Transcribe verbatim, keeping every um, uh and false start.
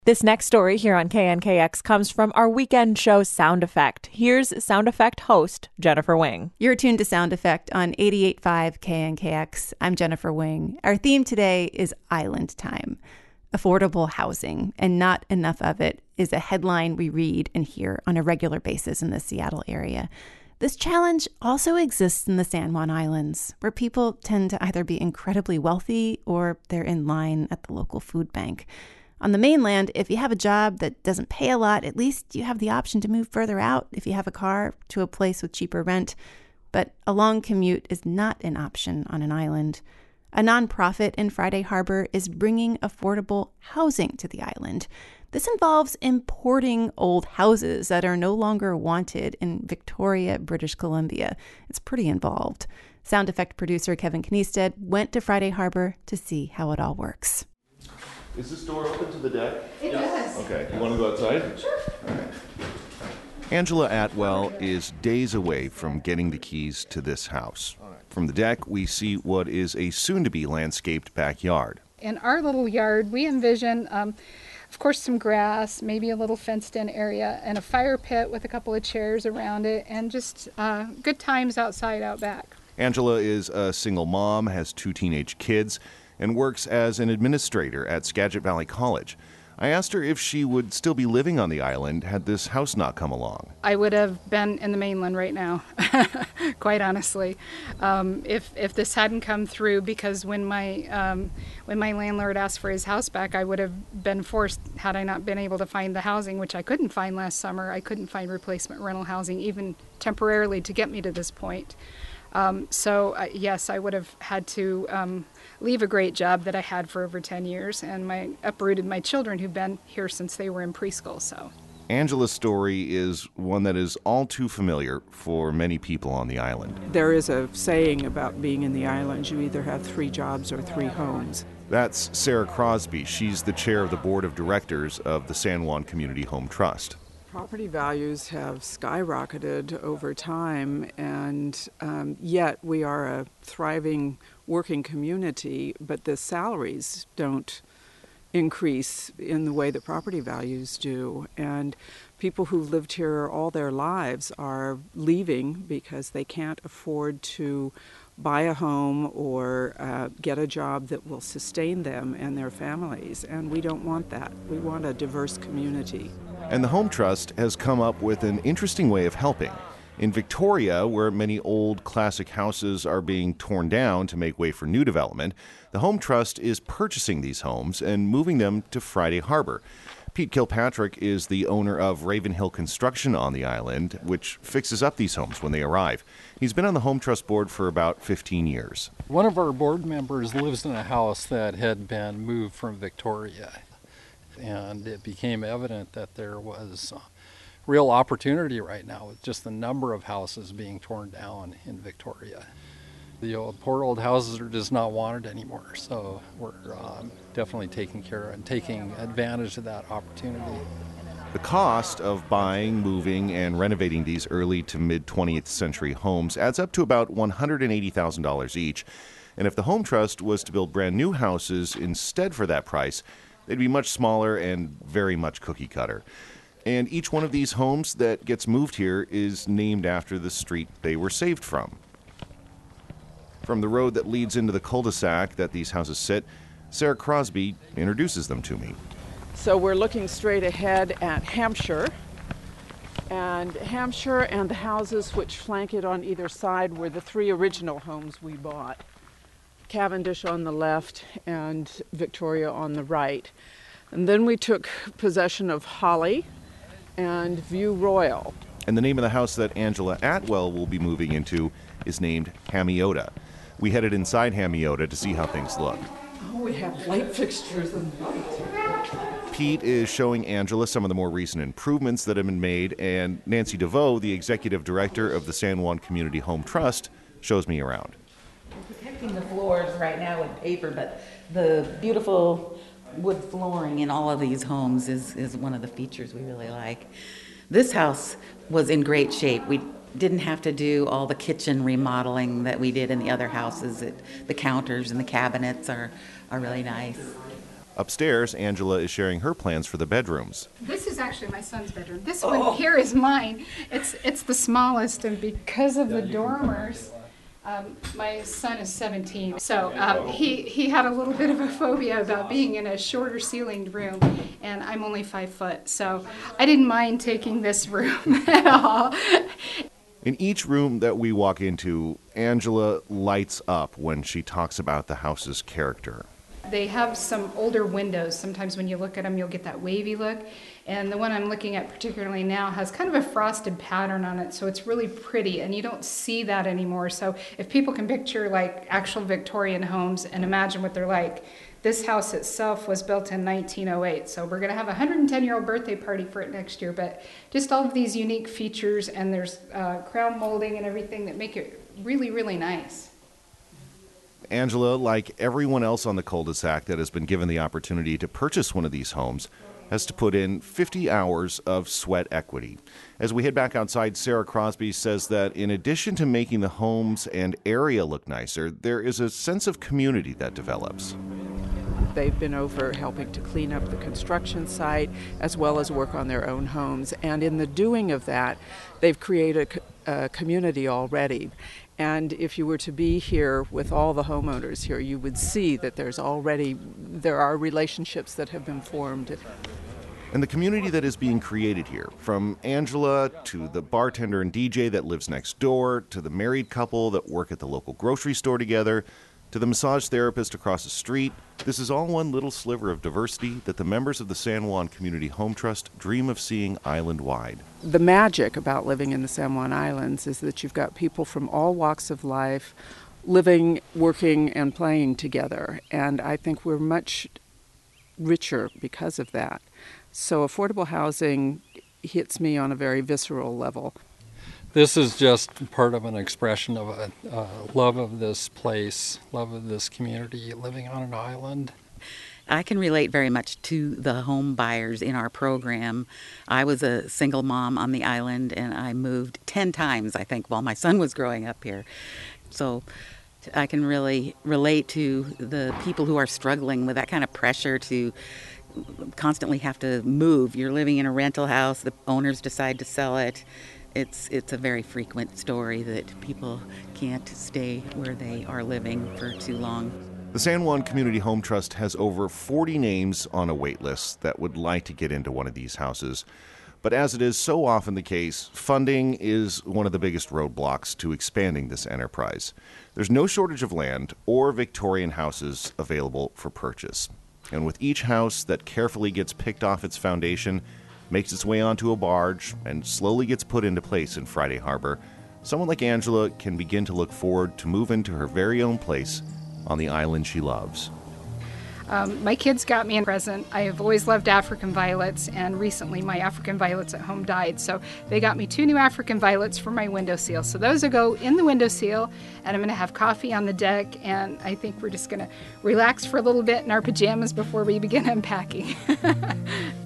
This next story here on K N K X comes from our weekend show Sound Effect. Here's Sound Effect host Jennifer Wing. You're tuned to Sound Effect on eighty-eight point five K N K X. I'm Jennifer Wing. Our theme today is Island Time. Affordable housing, and not enough of it, is a headline we read and hear on a regular basis in the Seattle area. This challenge also exists in the San Juan Islands, where people tend to either be incredibly wealthy or they're in line at the local food bank. On the mainland, if you have a job that doesn't pay a lot, at least you have the option to move further out if you have a car to a place with cheaper rent. But a long commute is not an option on an island. A nonprofit in Friday Harbor is bringing affordable housing to the island. This involves importing old houses that are no longer wanted in Victoria, British Columbia. It's pretty involved. Sound Effect producer Kevin Kniested went to Friday Harbor to see how it all works. Is this door open to the deck? It yes. does. Okay, you want to go outside? Sure. All right. Angela Atwell is days away from getting the keys to this house. From the deck, we see what is a soon-to-be landscaped backyard. In our little yard, we envision, um, of course, some grass, maybe a little fenced-in area, and a fire pit with a couple of chairs around it, and just uh, good times outside, out back. Angela is a single mom, has two teenage kids, and works as an administrator at Skagit Valley College. I asked her if she would still be living on the island had this house not come along. I would have been in the mainland right now, quite honestly, um, if if this hadn't come through. Because when my um, when my landlord asked for his house back, I would have been forced, had I not been able to find the housing, which I couldn't find last summer. I couldn't find replacement rental housing, even temporarily, to get me to this point. Um, so, uh, yes, I would have had to um, leave a great job that I had for over ten years, and my uprooted my children who've been here since they were in preschool. So, Angela's story is one that is all too familiar for many people on the island. There is a saying about being in the islands: you either have three jobs or three homes. That's Sarah Crosby. She's the chair of the board of directors of the San Juan Community Home Trust. Property values have skyrocketed over time, and um, yet we are a thriving working community, but the salaries don't increase in the way that property values do. And people who've lived here all their lives are leaving because they can't afford to buy a home or uh, get a job that will sustain them and their families. And we don't want that. We want a diverse community. And the Home Trust has come up with an interesting way of helping. In Victoria, where many old classic houses are being torn down to make way for new development, the Home Trust is purchasing these homes and moving them to Friday Harbor. Pete Kilpatrick is the owner of Ravenhill Construction on the island, which fixes up these homes when they arrive. He's been on the Home Trust board for about fifteen years. One of our board members lives in a house that had been moved from Victoria, and it became evident that there was real opportunity right now with just the number of houses being torn down in Victoria. The old, poor old houses are just not wanted anymore, so we're um, definitely taking care of and taking advantage of that opportunity. The cost of buying, moving, and renovating these early to mid-twentieth century homes adds up to about one hundred eighty thousand dollars each. And if the Home Trust was to build brand new houses instead for that price, they'd be much smaller and very much cookie cutter. And each one of these homes that gets moved here is named after the street they were saved from. From the road that leads into the cul-de-sac that these houses sit, Sarah Crosby introduces them to me. So we're looking straight ahead at Hampshire. And Hampshire and the houses which flank it on either side were the three original homes we bought. Cavendish on the left and Victoria on the right. And then we took possession of Holly and View Royal. And the name of the house that Angela Atwell will be moving into is named Hamiota. We headed inside Hamiota to see how things look. Oh, we have light fixtures and light. Pete is showing Angela some of the more recent improvements that have been made, and Nancy DeVoe, the executive director of the San Juan Community Home Trust, shows me around. We're protecting the floors right now with paper, but the beautiful wood flooring in all of these homes is, is one of the features we really like. This house was in great shape. We didn't have to do all the kitchen remodeling that we did in the other houses. It, the counters and the cabinets are, are really nice. Upstairs, Angela is sharing her plans for the bedrooms. This is actually my son's bedroom. This one here is mine. It's it's the smallest, and because of the dormers, um, my son is seventeen, so um, he he had a little bit of a phobia about being in a shorter ceilinged room, and I'm only five foot, so I didn't mind taking this room at all. In each room that we walk into, Angela lights up when she talks about the house's character. They have some older windows. Sometimes when you look at them, you'll get that wavy look. And the one I'm looking at particularly now has kind of a frosted pattern on it, so it's really pretty, and you don't see that anymore. So if people can picture like actual Victorian homes and imagine what they're like, this house itself was built in nineteen oh eight, so we're going to have a one hundred ten year old birthday party for it next year. But just all of these unique features, and there's uh, crown molding and everything that make it really, really nice. Angela, like everyone else on the cul-de-sac that has been given the opportunity to purchase one of these homes, has to put in fifty hours of sweat equity. As we head back outside, Sarah Crosby says that in addition to making the homes and area look nicer, there is a sense of community that develops. They've been over helping to clean up the construction site as well as work on their own homes. And in the doing of that, they've created a, a community already. And if you were to be here with all the homeowners here, you would see that there's already, there are relationships that have been formed. And the community that is being created here, from Angela to the bartender and D J that lives next door, to the married couple that work at the local grocery store together, to the massage therapist across the street, this is all one little sliver of diversity that the members of the San Juan Community Home Trust dream of seeing island-wide. The magic about living in the San Juan Islands is that you've got people from all walks of life living, working, and playing together. And I think we're much richer because of that. So affordable housing hits me on a very visceral level. This is just part of an expression of a uh, love of this place, love of this community, living on an island. I can relate very much to the home buyers in our program. I was a single mom on the island, and I moved ten times, I think, while my son was growing up here. So I can really relate to the people who are struggling with that kind of pressure to constantly have to move. You're living in a rental house, the owners decide to sell it. It's it's a very frequent story that people can't stay where they are living for too long. The San Juan Community Home Trust has over forty names on a wait list that would like to get into one of these houses. But as it is so often the case, funding is one of the biggest roadblocks to expanding this enterprise. There's no shortage of land or Victorian houses available for purchase. And with each house that carefully gets picked off its foundation, makes its way onto a barge, and slowly gets put into place in Friday Harbor, someone like Angela can begin to look forward to move into her very own place on the island she loves. Um, my kids got me a present. I have always loved African violets, and recently my African violets at home died, so they got me two new African violets for my windowsill. So those will go in the windowsill, and I'm going to have coffee on the deck, and I think we're just going to relax for a little bit in our pajamas before we begin unpacking.